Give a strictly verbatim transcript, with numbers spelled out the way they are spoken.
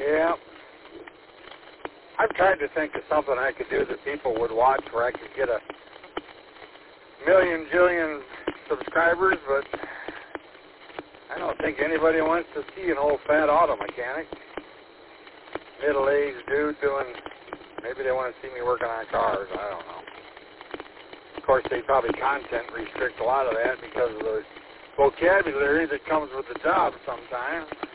Yeah. I've tried to think of something I could do that people would watch where I could get a million, jillion subscribers, but I don't think anybody wants to see an old fat auto mechanic. Middle-aged dude doing, maybe they want to see me working on cars, I don't know. Of course, they probably content restrict a lot of that because of the vocabulary that comes with the job sometimes.